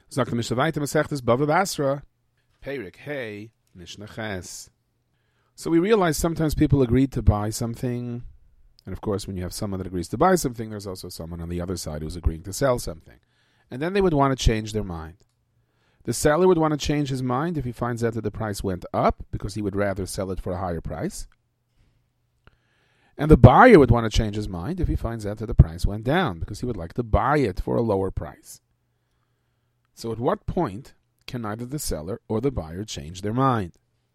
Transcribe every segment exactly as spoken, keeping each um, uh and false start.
Sagt the Mishnah weiter, Masechtes Bava Basra, Perik Hey, Mishnah Ches. So we realize sometimes people agree to buy something, and of course when you have someone that agrees to buy something, there's also someone on the other side who's agreeing to sell something. And then they would want to change their mind. The seller would want to change his mind if he finds out that the price went up, because he would rather sell it for a higher price. And the buyer would want to change his mind if he finds out that the price went down, because he would like to buy it for a lower price. So at what point can neither the seller or the buyer change their mind?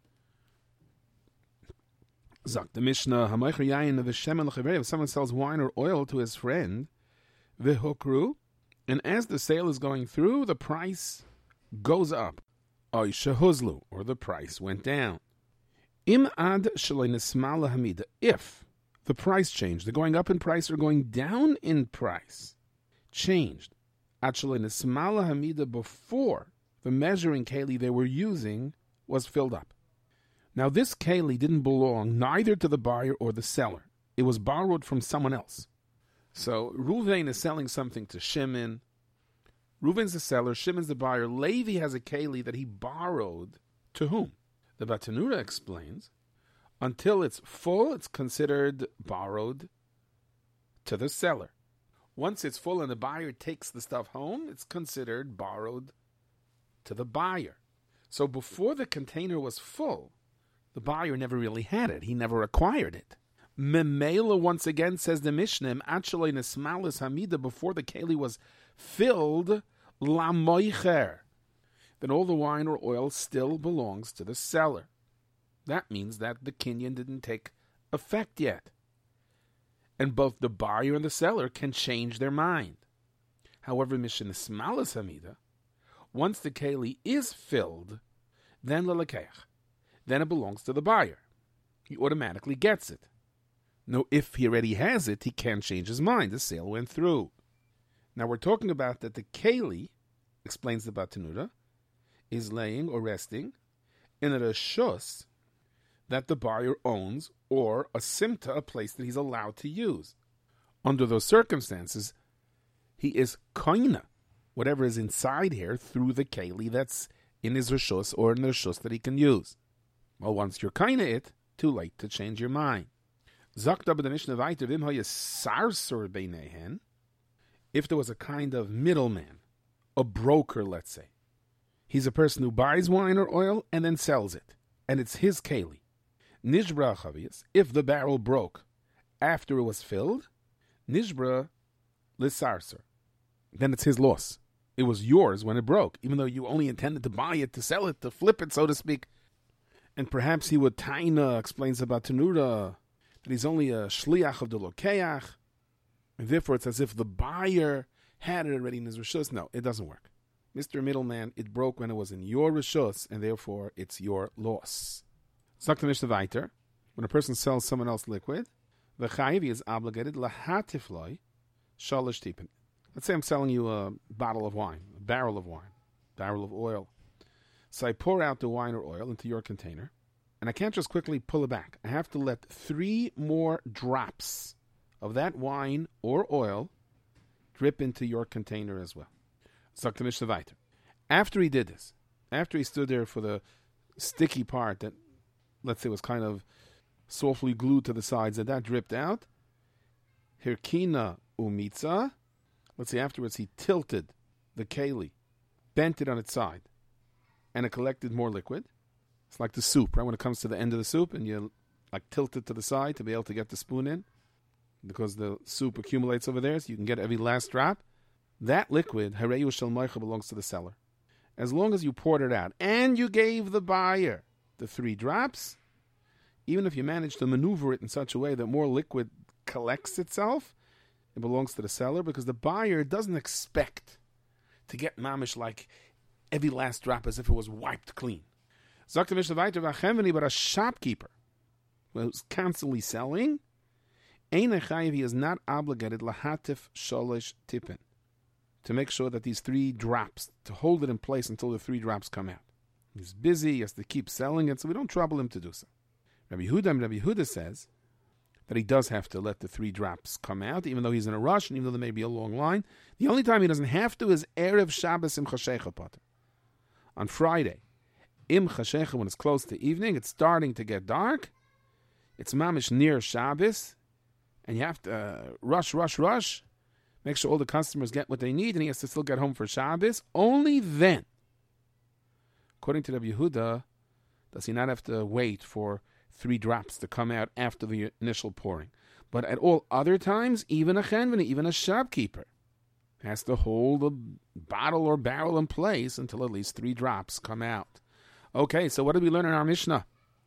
Zak the Mishnah, Hamaycher Yayin of the Shemen L'Chaverei, if someone sells wine or oil to his friend, V'hokru, and as the sale is going through, the price goes up. Oy shehuzlu, or the price went down. Im ad shalei nisma lahamida, if the price changed, they're going up in price or going down in price, changed. Ad shalei nisma lahamida, before the measuring keli they were using was filled up. Now this keli didn't belong neither to the buyer or the seller. It was borrowed from someone else. So Ruvain is selling something to Shimon. Reuven's the seller, Shimon's the buyer. Levi has a keli that he borrowed to whom? The Batanura explains, until it's full, it's considered borrowed to the seller. Once it's full and the buyer takes the stuff home, it's considered borrowed to the buyer. So before the container was full, the buyer never really had it. He never acquired it. Memela, once again, says the Mishnah, actually nesmalis hamida, before the keli was filled, la moicher, then all the wine or oil still belongs to the seller. That means that the kinyan didn't take effect yet. And both the buyer and the seller can change their mind. However, Mishnah nesmalis hamida, once the keli is filled, then lelekech, then it belongs to the buyer. He automatically gets it. No, if he already has it, he can't change his mind. The sale went through. Now we're talking about that the keli, explains the Batanura, is laying or resting in a reshus that the buyer owns, or a simta, a place that he's allowed to use. Under those circumstances, he is koina, whatever is inside here, through the keli that's in his reshus or in the reshus that he can use. Well, once you're koina it, too late to change your mind. Zakt aber the Mishnah weiter, vim hoye sarsur beinehen, if there was a kind of middleman, a broker, let's say. He's a person who buys wine or oil and then sells it, and it's his keli. Nishbra chavias, if the barrel broke after it was filled, nishbra lisarsur, then it's his loss. It was yours when it broke, even though you only intended to buy it, to sell it, to flip it, so to speak. And perhaps he would taina, explains about Tanura, that he's only a shliach of the lokeach, and therefore it's as if the buyer had it already in his reshus. No, it doesn't work. Mister Middleman, it broke when it was in your reshus, and therefore it's your loss. Sagt the Mishnah weiter, when a person sells someone else liquid, the chayiv is obligated lahatifloi shalish tipin. Let's say I'm selling you a bottle of wine, a barrel of wine, barrel of oil. So I pour out the wine or oil into your container, and I can't just quickly pull it back. I have to let three more drops of that wine or oil drip into your container as well. Sagt the Mishnah weiter. After he did this, after he stood there for the sticky part that, let's say, was kind of softly glued to the sides, and that dripped out, hirkina umitza, let's say afterwards he tilted the keli, bent it on its side, and it collected more liquid. It's like the soup, right? When it comes to the end of the soup, and you like tilt it to the side to be able to get the spoon in, because the soup accumulates over there, so you can get every last drop. That liquid, hareyu shel moicha, belongs to the seller. As long as you poured it out, and you gave the buyer the three drops, even if you manage to maneuver it in such a way that more liquid collects itself, it belongs to the seller, because the buyer doesn't expect to get mamish like every last drop as if it was wiped clean. Sagt the Mishnah weiter, v'achemveni, but a shopkeeper who's constantly selling, ein echayiv, he is not obligated lahatif sholish tippin, to make sure that these three drops, to hold it in place until the three drops come out. He's busy, he has to keep selling it, so we don't trouble him to do so. Rabbi Yehuda, Rabbi Yehuda says, that he does have to let the three drops come out, even though he's in a rush and even though there may be a long line. The only time he doesn't have to is Erev Shabbos Im Chashecha Pater. On Friday, Im Chashecha, when it's close to evening, it's starting to get dark. It's mamish near Shabbos, and you have to uh, rush, rush, rush, make sure all the customers get what they need, and he has to still get home for Shabbos. Only then, according to Rabbi Yehuda, does he not have to wait for three drops to come out after the initial pouring. But at all other times, even a chenveni, even a shopkeeper, has to hold the bottle or barrel in place until at least three drops come out. Okay, so what did we learn in our Mishnah?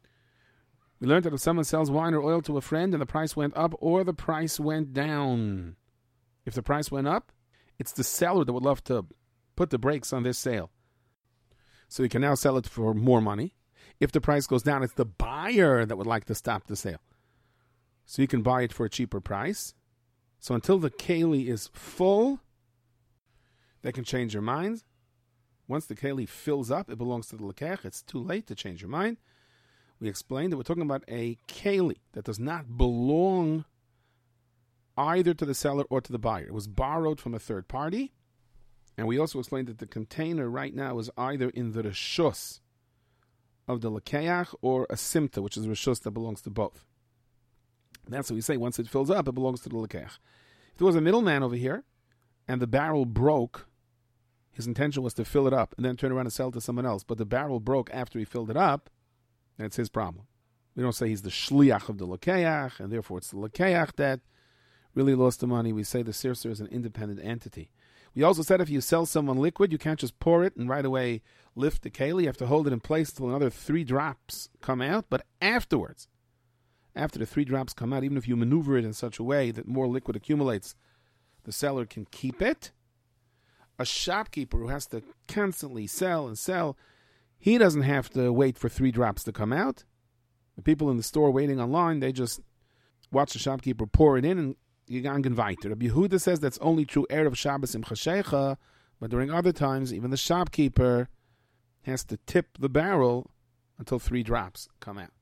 We learned that if someone sells wine or oil to a friend and the price went up or the price went down, if the price went up, it's the seller that would love to put the brakes on this sale, so he can now sell it for more money. If the price goes down, it's the buyer that would like to stop the sale, so you can buy it for a cheaper price. So until the keli is full, they can change their minds. Once the keli fills up, it belongs to the lekech. It's too late to change your mind. We explained that we're talking about a keli that does not belong either to the seller or to the buyer. It was borrowed from a third party. And we also explained that the container right now is either in the reshus of the lekeach or a simta, which is a reshus that belongs to both. That's what we say. Once it fills up, it belongs to the lekeach. If there was a middleman over here and the barrel broke, his intention was to fill it up and then turn around and sell it to someone else, but the barrel broke after he filled it up, that's his problem. We don't say he's the shliach of the lekeach, and therefore it's the lekeach that really lost the money. We say the sirser is an independent entity. We also said if you sell someone liquid, you can't just pour it and right away lift the keli. You have to hold it in place until another three drops come out. But afterwards, after the three drops come out, even if you maneuver it in such a way that more liquid accumulates, the seller can keep it. A shopkeeper who has to constantly sell and sell, he doesn't have to wait for three drops to come out. The people in the store waiting online, they just watch the shopkeeper pour it in and gegangen weiter. Rabbi Yehuda says that's only true Erev Shabbos Im Chashecha, but during other times, even the shopkeeper has to tip the barrel until three drops come out.